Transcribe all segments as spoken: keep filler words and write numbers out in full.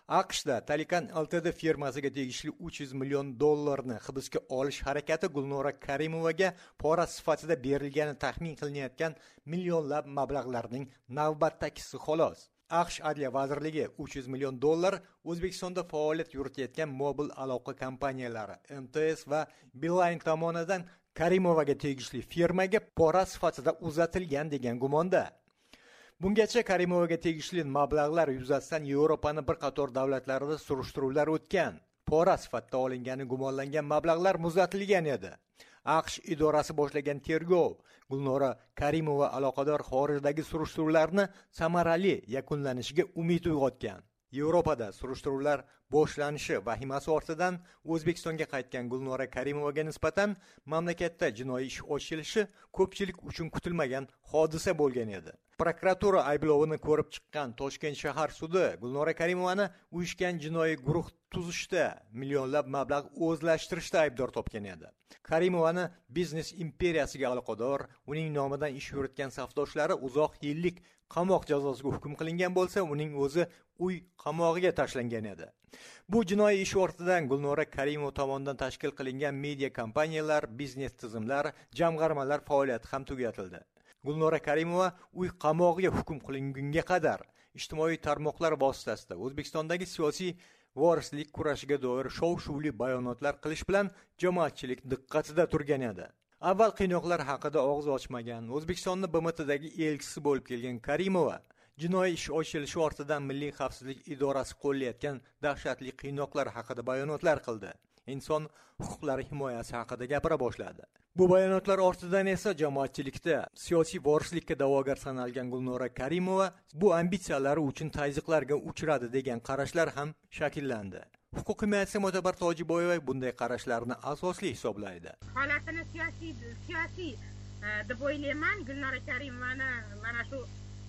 AQShda Talikan Ltd firmasiga tegishli uch yuz million dollarni hibsga olish harakati Gulnora Karimovaga pora sifatida berilgani taxmin qilinayotgan millionlab mablag'larning navbatdagisi xolos. AQSh Adliya vazirligi uch yuz million dollar O'zbekistonda faoliyat yuritayotgan mobil aloqa kompaniyalari M T S va Beeline tomonidan Karimovaga tegishli firmaga pora sifatida uzatilgan degan gumonda. Bungacha Karimovaga tegishli mablag'lar yuzasidan Yevropaning bir qator davlatlarida surishtiruvlar o'tgan. Pora sifatida olingani gumonlangan mablag'lar muzlatilgan edi. AQSh idorasi boshlagan tergov Gulnora Karimova aloqador xorijdagi surishtiruvlarni samarali yakunlanishiga umid uyg'otgan. Yevropada surishtiruvlar boshlanishi vahimasi ortidan O'zbekistonga qaytgan Gulnora Karimovaga nisbatan mamlakatda jinoiy ish ochilishi ko'pchilik uchun kutilmagan hodisa bo'lgan edi. Prokuratura ayblovini ko'rib chiqqan Toshkent shahar sudi Gulnora Karimovani uyushgan jinoiy guruh tuzishda millionlab mablag' o'zlashtirishda aybdor topgan edi. Karimovani biznes imperiyasiga aloqador, uning nomidan ish yuritgan safdoshlari uzoq yillik qamoq jazosiga hukm qilingan bo'lsa, uning o'zi uy qamog'iga tashlangan edi. Bu jinoiy ish ortidan Gulnora Karimova tomonidan tashkil qilingan media kompaniyalar, biznes tizimlar, jamg'armalar faoliyati ham tugatildi. Gulnora Karimova uy qamog'iga hukm qilingunga qadar ijtimoiy tarmoqlar vositasida O'zbekistondagi siyosiy vorislik kurashiga doir shov-shuvli bayonotlar qilish bilan jamoatchilik diqqatida turgan edi. Avval qiynoqlar haqida og'iz ochmagan, O'zbekistonning B M Tdagi elchisi bo'lib kelgan Karimova jinoiy ish ochilishi ortidan Milliy xavfsizlik idorasi qo'llayotgan dahshatli qiynoqlar haqida bayonotlar qildi. Inson huquqlari himoyasi haqida gapira boshladi. Bu bayonotlar ortidan esa jamoatchilikda siyosiy vorislikka da'vogar sanalgan Gulnora Karimova bu ambitsiyalari uchun tazyiqlarga uchradi degan qarashlar ham shakllandi. Huquq himoyachisi Mo'tabar Tojiboyeva bunday qarashlarni asosli hisoblaydi. Holatini siyosiy siyosiy deb o'ylayman. Gulnora Karimovani mana shu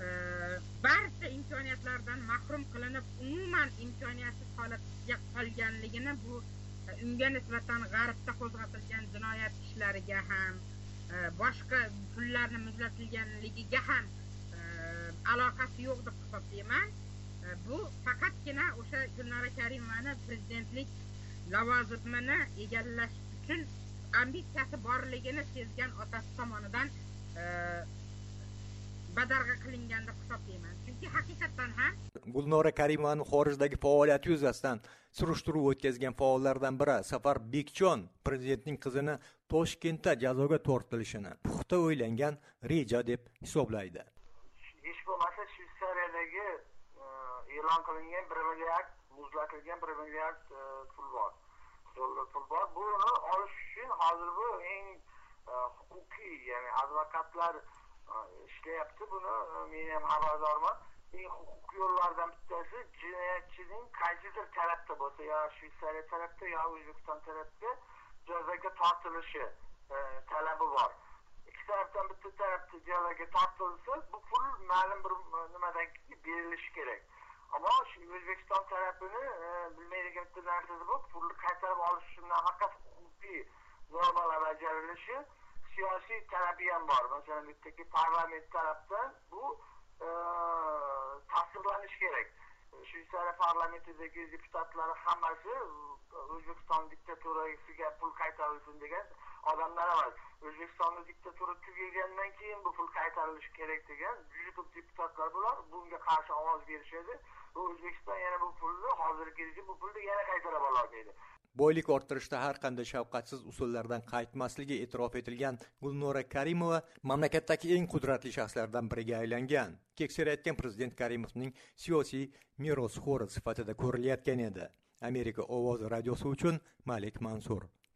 barcha imkoniyatlardan mahrum qilinib, umuman imkoniyatsiz holatga qolganligini bu unga nisbatan g'arbda qo'zg'atilgan jinoyat ishlariga ham, boshqa pullarni muzlatilganligiga ham aloqasi yo'q deb hisoblayman. Bu faqatgina o'sha Gulnora Karimovani prezidentlik lavozimini egallash uchun ambitsiyasi borligini sezgan otasi tomonidan badarg'a qilingan deb hisoblayman. Chunki haqiqatan ham Gulnora Karimovaning xorijdagi faoliyati yuzasidan surishtiruv o'tkazgan faollardan biri Safar Bekjon prezidentning qizini Toshkentda jazoga tortilishini puxta o'ylangan reja deb hisoblaydi. Hech bo'lmasa Shveysariyadagi e'lon qilingan bir milliard muzlatilgan bir milliard pul bor. Dollar pul bor. Buni olish uchun hozir bu eng huquqiy, ya'ni advokatlar ishlayapti. Buni men ham xabardorman. Eng huquqiy yo'llardan bittasi jinoyatchining qaysidir tarafda bo'lsa, yo Shveysariya tarafda, yo O'zbekiston tarafda jazoga tortilishi talabi bor. Ikki tarafdan bitta tarafda jazoga tortilsa, bu pul ma'lum bir nimadan berilishi kerak. Ammo shu O'zbekiston tarafini bilmaydigan bitta narsasi bor, pulni qaytarib olish uchun nafaqat huquqiy normalar bajarilishi, siyosiy talabi ham bor. Masalan, bittaki parlament tarafdan bu tasdiqlanish kerak. Shveysariya parlamentidagi deputatlar hammasi O'zbekiston diktaturasiga pul qaytarilsin degan odamlar emas. O'zbekistonning diktatura tugagandan keyin bu pul qaytarilishi kerak degan juda ko'p deputatlar bular bunga qarshi ovoz berishadi. O'zbekiston yana bu pulni hozirgi bu pulni yana qaytarib ololmaydi. Boylik orttirishda har qanday shafqatsiz usullardan qaytmasligi e'tirof etilgan Gulnora Karimova mamlakatdagi eng qudratli shaxslardan biriga aylangan. Keksayotgan prezident Karimovning siyosiy merosxo'ri sifatida ko'rilayotgan edi. Amerika ovozi radiosi uchun Malik Mansur.